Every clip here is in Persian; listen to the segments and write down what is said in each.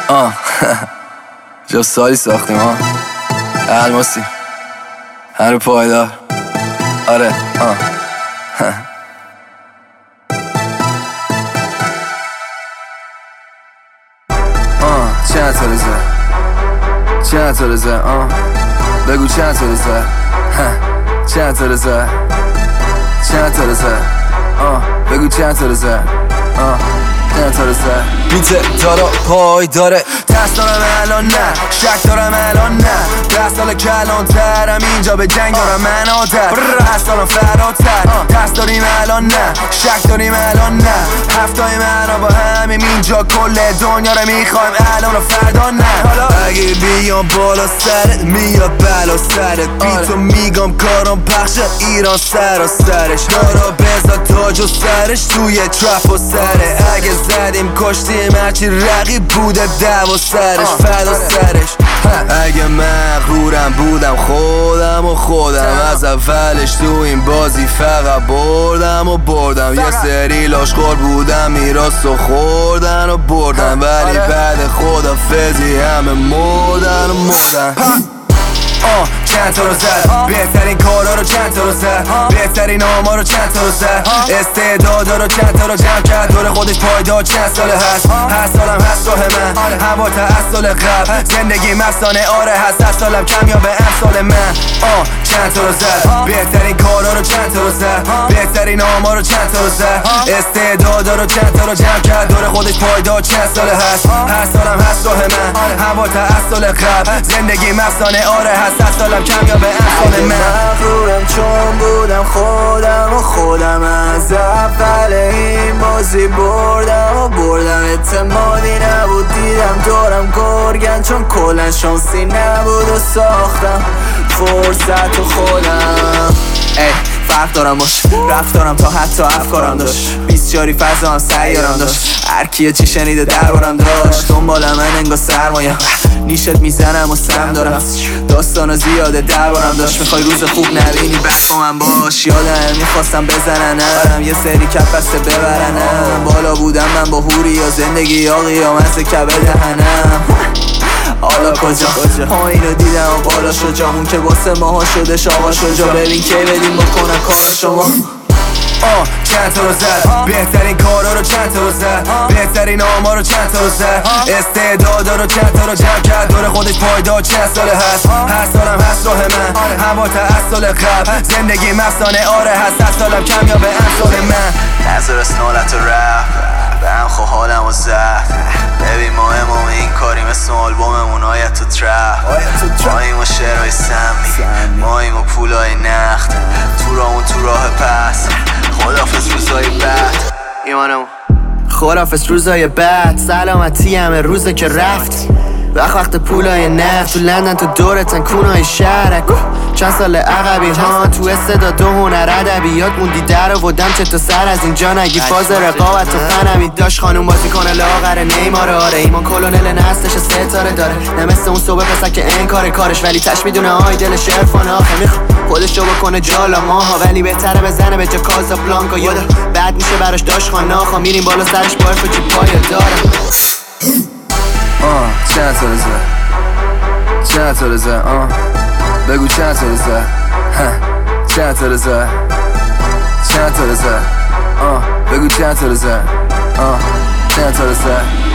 جا سالی ساختیم الماسی هر پایدار. آره چند تا رزه چند تا رزه بگو چند تا رزه چند تا رزه چند تا رزه بگو چند تا رزه چند تا رزه بیته دارا پای داره. ترس دارم الان نه، شک دارم الان نه، 10 سال کلان ترم اینجا به جنگ دارم من عادت. ترس دارم فراتر، ترس داریم الان نه، شک داریم الان نه، هفتای من با همیم اینجا کل دنیا رو میخوایم الان و فردا نه. اگه بیام بالا سرت میاد بلا سرت، بی تو میگم کارم پخش ایران سر و سرش. دارا بزا تاج و سرش توی ترپ و سره، اگه زدیم کشتیم هرچی رقیب بوده دو و سرش فدا سرش. اگه مغرورم بودم خودم از اولش تو این بازی فقط بردم یه سری لاشخور بودم میراث و خوردن و بردن، ولی بعد خدافظی همه مردن چند تا رو زد، بهترین کارا رو چند تا رو زد، بهترین آما رو چند تا رو زد، استعدادا رو چند تا رو جمع کرد دور خودش پایدار. چند ساله هست، هر سالم هست راه من، هوا تا از سال قبل زندگی مفسانه آره هست، هر سالم کمیابه امثال من. چند تا رو زد، بهترین کارا رو چند تا رو زد، بهترین آما رو چند تا رو زد، استعدادا رو چند تا رو جمع کرد دور خودش پایدار. چند ساله هست، هر سالم هست راه من، هوا تا از سال قبل زندگی مفسانه آره هست، هر سالم کمیابه امثال من. مغرورم چون بودم خودم از اول این بازی بردم اعتمادی نبود دیدم دارم گرگن، چون کلن شانسی نبود و ساختم فرصت و خودم. فرق دارم باش رفتارم تا حتی افکارم داشت، 20 جاری فضا هم سیارم داشت، هر کیه چی شنیده دربارم داشت، دنبال من انگار سرمایه نیشت میزنم و سم دارم، داستانا زیاده دربارم داشت، میخوای روز خوب نبینی بد با من باش، یادم میخواستم بزننم یه سری کف بسته ببرنم، بالا بودم من با هوری یا زندگی یا قیامت کبه دهنم. حالا کجا پایینو دیدم و بالا شو جامون که واسه ماها شدش آقا شجا، ببین که بدیم بکنن کار شما. چند تا رو زد، بهترین کارا رو چند تا رو زد، بهترین آما رو چند تا رو زد، استعدادا رو چند تا رو جمع کرد دور خودش پایدار. چند ساله هست، هر سالم هست راه من، هوا تا از سال قبل زندگی مفسانه آره هست، هر سالم کمیابه امثال من. نظر اسنالت رپ به هم خواه حالم و زد، ببین ما امام این کاری مثل آلبوممون آیت تو ترپ، ماییم و شعرهای سمی، ماییم و پولای نخت، تو راه پس، خدافز روزای بعد ایمانمون، خدافز روزای بعد، سلامتی همه روزه که رفت، وقت پولای نفت تو لندن تو دورتن کونای شهرک، چند سال عقبی ها تو استعداد و هنر ادبیات موندی در آوردم چه تا سر از اینجا نگی فاز رقابت و فنمی داشت خانوم بازی کنه لاغر نیمار آره، ایمان کلونل نستش ستاره داره، نه مثل اون صبح پسر که انکار کارش ولی تش میدونه آی دلش عرفان آخه میخواد خودش رو بکنه جالا ماها، ولی بهتره بزنه به جا کازابلانکا یادا بعد میشه براش داشت خاناخا میریم بالا سرش با عرف و چی پای داره. چند تا رو زد، چند تا رو زد، بگو چند تا رو زد، چند تا رو زد، چند تا رو زد، بگو چند تا رو زد، چند تا رو زد.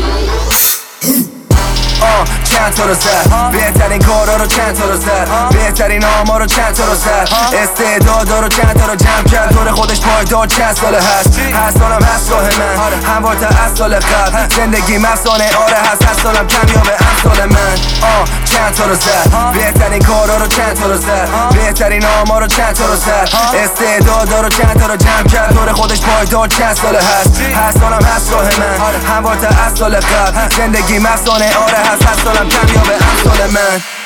چند تا رو زد، بهترین کارا رو چند تا رو زد، بهترین آما رو چند تا رو زد، استعدادا رو چند تا رو جمع کرد دور خودش پایدار. چند ساله هست، هر سالم هست راه من، هوا تا از سال قبل زندگی مفسانه آره هست، هر سالم کمیابه امثال من. چند تا رو زد، بهترین کارا رو چند تا رو زد، بهترین آما رو چند تا رو زد، استعدادا رو چند تا رو جمع کرد دور خودش پایدار. چند ساله هست، هر سالم هست راه من، هوا تا از سال قبل زندگی مفسانه آره هست، هر سالم کمیابه امثال من.